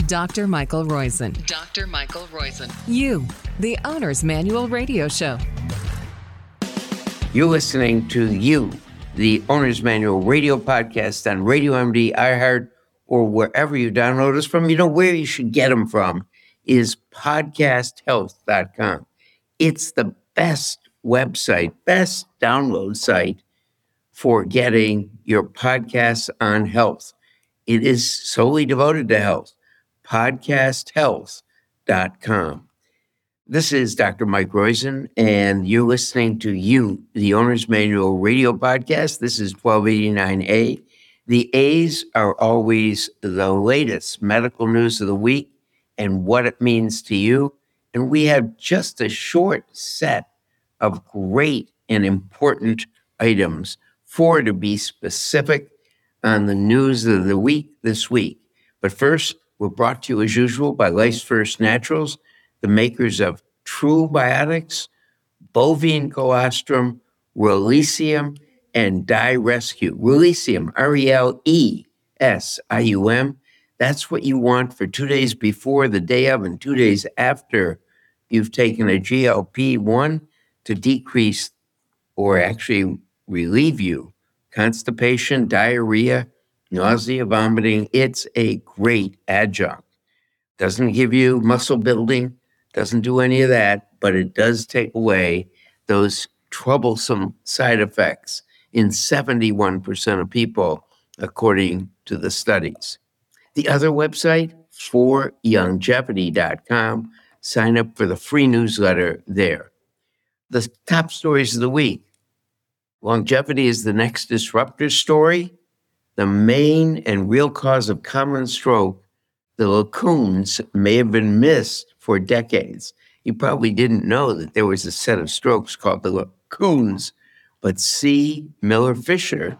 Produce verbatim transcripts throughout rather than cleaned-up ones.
Doctor Michael Roizen. Doctor Michael Roizen. You, the Owner's Manual Radio Show. You're listening to You, the Owner's Manual Radio Podcast on Radio M D, iHeart, or wherever you download us from. You know where you should get them from is podcast health dot com. It's the best website, best download site for getting your podcasts on health. It is solely devoted to health. podcast health dot com. This is Doctor Mike Roizen, and you're listening to You, the Owner's Manual Radio Podcast. This is twelve eighty-nine A. The A's are always the latest medical news of the week and what it means to you. And we have just a short set of great and important items, four to be specific, on the news of the week this week. But first, we're brought to you as usual by Life's First Naturals, the makers of True Biotics, Bovine Colostrum, Relesium, and Die Rescue. Relesium, R E L E S I U M. That's what you want for two days before, the day of, and two days after you've taken a G L P one to decrease or actually relieve you constipation, diarrhea, nausea, vomiting. It's a great adjunct. Doesn't give you muscle building, doesn't do any of that, but it does take away those troublesome side effects in seventy-one percent of people, according to the studies. The other website, for longevity dot com. Sign up for the free newsletter there. The top stories of the week. Longevity is the next disruptor story. The main and real cause of common stroke, the lacunes, may have been missed for decades. You probably didn't know that there was a set of strokes called the lacunes, but C. Miller Fisher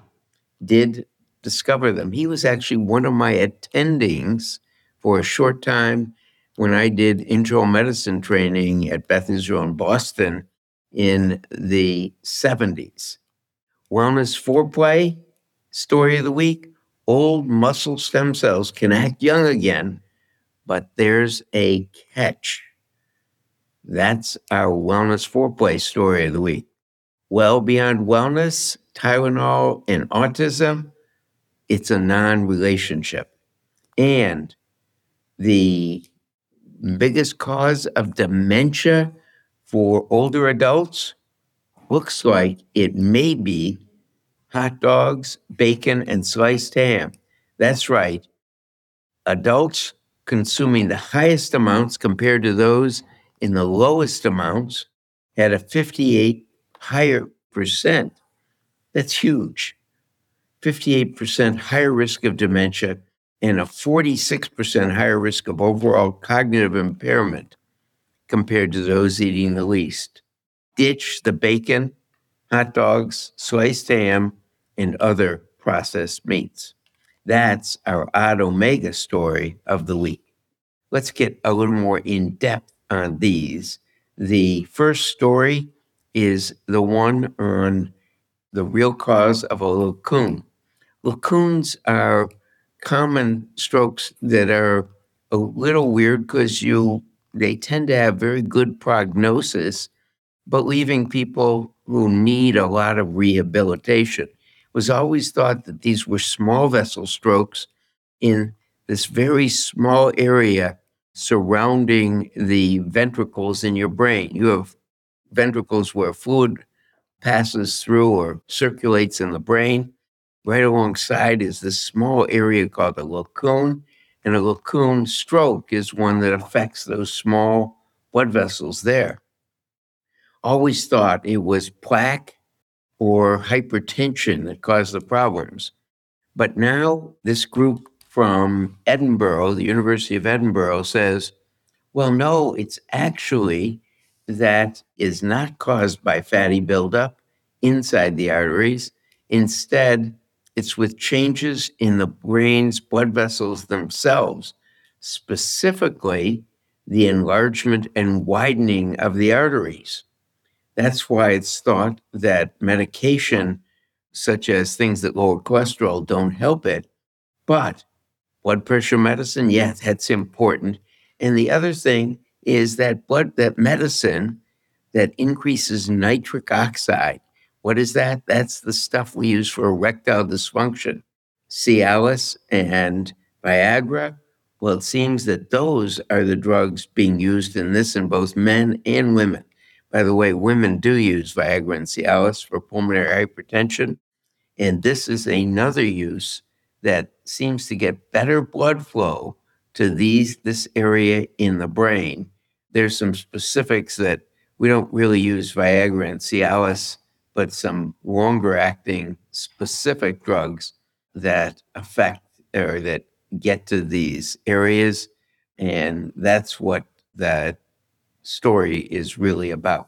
did discover them. He was actually one of my attendings for a short time when I did internal medicine training at Beth Israel in Boston in the seventies. Wellness foreplay, story of the week. Old muscle stem cells can act young again, but there's a catch. That's our wellness foreplay story of the week. Well beyond wellness, Tylenol and autism, it's a non-relationship. And the biggest cause of dementia for older adults looks like it may be hot dogs, bacon, and sliced ham. That's right. Adults consuming the highest amounts compared to those in the lowest amounts had a fifty-eight higher percent. That's huge. fifty-eight percent higher risk of dementia and a forty-six percent higher risk of overall cognitive impairment compared to those eating the least. Ditch the bacon, hot dogs, sliced ham, and other processed meats. That's our Odd Omega story of the week. Let's get a little more in-depth on these. The first story is the one on the real cause of a lacune. Lacunes are common strokes that are a little weird because you they tend to have very good prognosis, but leaving people who need a lot of rehabilitation. It was always thought that these were small vessel strokes in this very small area surrounding the ventricles in your brain. You have ventricles where fluid passes through or circulates in the brain. Right alongside is this small area called a lacune, and a lacune stroke is one that affects those small blood vessels there. Always thought it was plaque or hypertension that caused the problems. But now this group from Edinburgh, the University of Edinburgh, says, well, no, it's actually that is not caused by fatty buildup inside the arteries. Instead, it's with changes in the brain's blood vessels themselves, specifically the enlargement and widening of the arteries. That's why it's thought that medication, such as things that lower cholesterol, don't help it. But blood pressure medicine, yeah, that's important. And the other thing is that blood, that medicine that increases nitric oxide. What is that? That's the stuff we use for erectile dysfunction. Cialis and Viagra. Well, it seems that those are the drugs being used in this in both men and women. By the way, women do use Viagra and Cialis for pulmonary hypertension. And this is another use that seems to get better blood flow to these this area in the brain. There's some specifics that we don't really use Viagra and Cialis, but some longer acting specific drugs that affect or that get to these areas. And that's what that story is really about.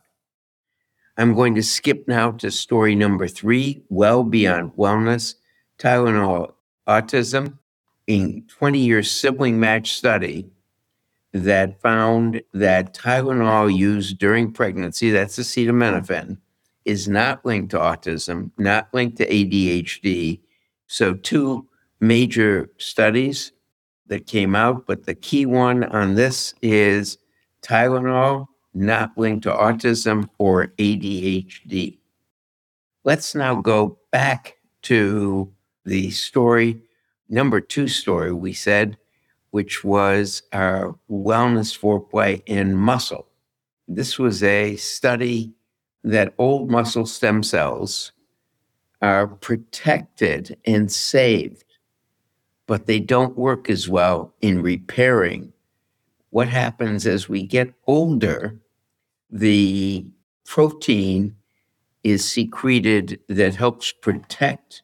I'm going to skip now to story number three, Well Beyond Wellness, Tylenol Autism, a twenty-year sibling match study that found that Tylenol used during pregnancy, that's acetaminophen, is not linked to autism, not linked to A D H D. So two major studies that came out, but the key one on this is Tylenol not linked to autism or A D H D. Let's now go back to the story, number two story we said, which was our wellness foreplay in muscle. This was a study that old muscle stem cells are protected and saved, but they don't work as well in repairing. What happens as we get older, the protein is secreted that helps protect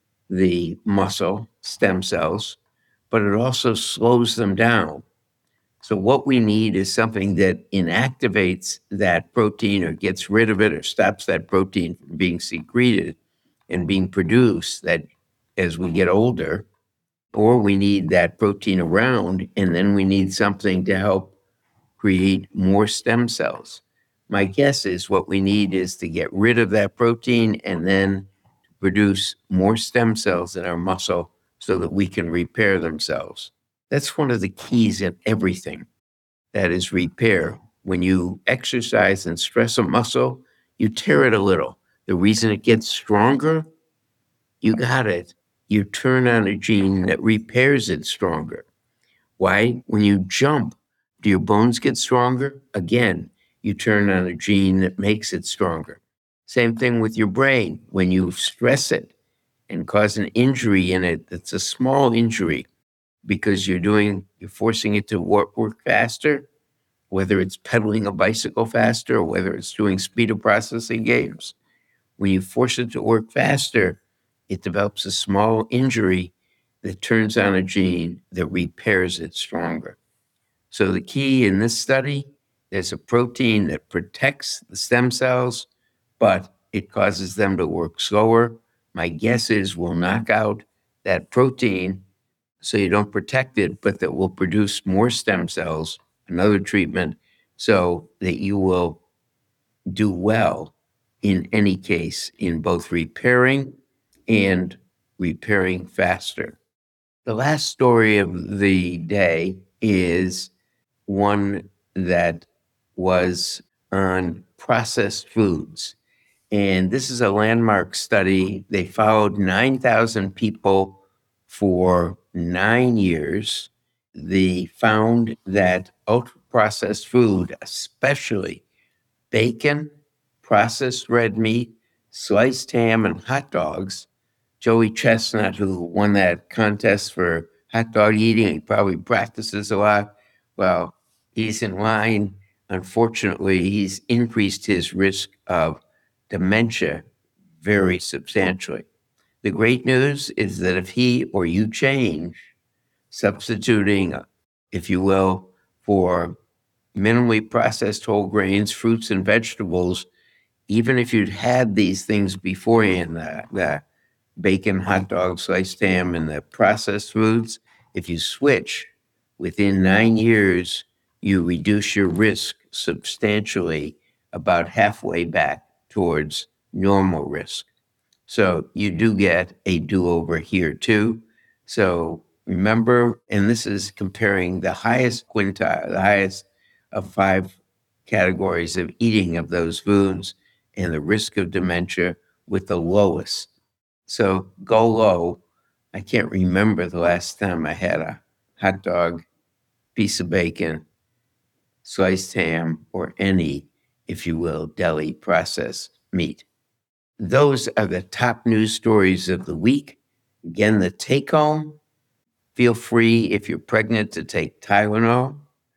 the muscle stem cells, but it also slows them down. So what we need is something that inactivates that protein or gets rid of it or stops that protein from being secreted and being produced that as we get older, or we need that protein around, and then we need something to help create more stem cells. My guess is what we need is to get rid of that protein and then produce more stem cells in our muscle so that we can repair themselves. That's one of the keys in everything. That is repair. When you exercise and stress a muscle, you tear it a little. The reason it gets stronger, you got it. You turn on a gene that repairs it stronger. Why? When you jump, do your bones get stronger? Again, you turn on a gene that makes it stronger. Same thing with your brain. When you stress it and cause an injury in it, that's a small injury because you're doing, you're forcing it to work, work faster, whether it's pedaling a bicycle faster or whether it's doing speed of processing games. When you force it to work faster, it develops a small injury that turns on a gene that repairs it stronger. So the key in this study, there's a protein that protects the stem cells, but it causes them to work slower. My guess is we'll knock out that protein so you don't protect it, but that will produce more stem cells, another treatment, so that you will do well in any case in both repairing and repairing faster. The last story of the day is one that was on processed foods. And this is a landmark study. They followed nine thousand people for nine years. They found that ultra-processed food, especially bacon, processed red meat, sliced ham, and hot dogs. Joey Chestnut, who won that contest for hot dog eating, he probably practices a lot. Well, he's in line. Unfortunately, he's increased his risk of dementia very substantially. The great news is that if he or you change, substituting, if you will, for minimally processed whole grains, fruits, and vegetables, even if you'd had these things beforehand, the, the bacon, hot dog, sliced ham, and the processed foods, if you switch, within nine years, you reduce your risk substantially, about halfway back towards normal risk. So you do get a do-over here too. So Remember, and this is comparing the highest quintile, the highest of five categories of eating of those foods and the risk of dementia with the lowest. So go low. I can't remember the last time I had a hot dog, piece of bacon, sliced ham, or any, if you will, deli processed meat. Those are the top news stories of the week. Again, the take home, feel free if you're pregnant to take Tylenol.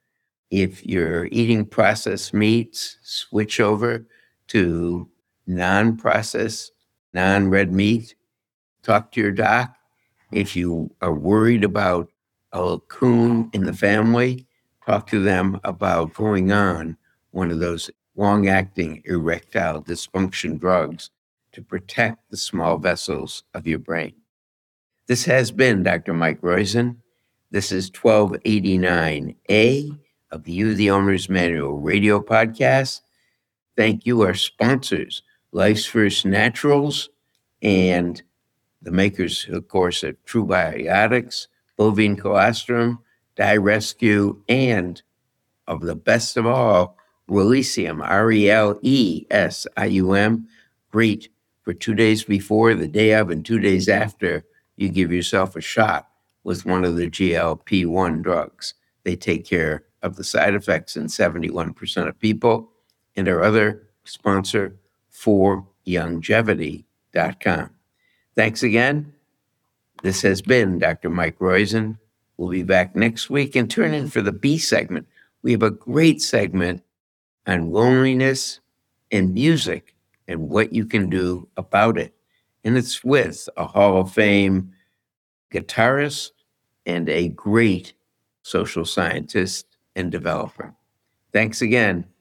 If you're eating processed meats, switch over to non-processed, non-red meat. Talk to your doc. If you are worried about a coon in the family, talk to them about going on one of those long-acting erectile dysfunction drugs to protect the small vessels of your brain. This has been Doctor Mike Roizen. This is twelve eighty-nine A of the You, the Owner's Manual radio podcast. Thank you, our sponsors, Life's First Naturals, and the makers, of course, of True Biotics, Bovine Colostrum, DiRescue, and of the best of all, Relesium, R E L E S I U M. Great for two days before, the day of, and two days after you give yourself a shot with one of the G L P one drugs. They take care of the side effects in seventy-one percent of people. And our other sponsor, for longevity dot com. Thanks again. This has been Doctor Mike Roizen. We'll be back next week and turn in for the B segment. We have a great segment on loneliness and music and what you can do about it. And it's with a Hall of Fame guitarist and a great social scientist and developer. Thanks again.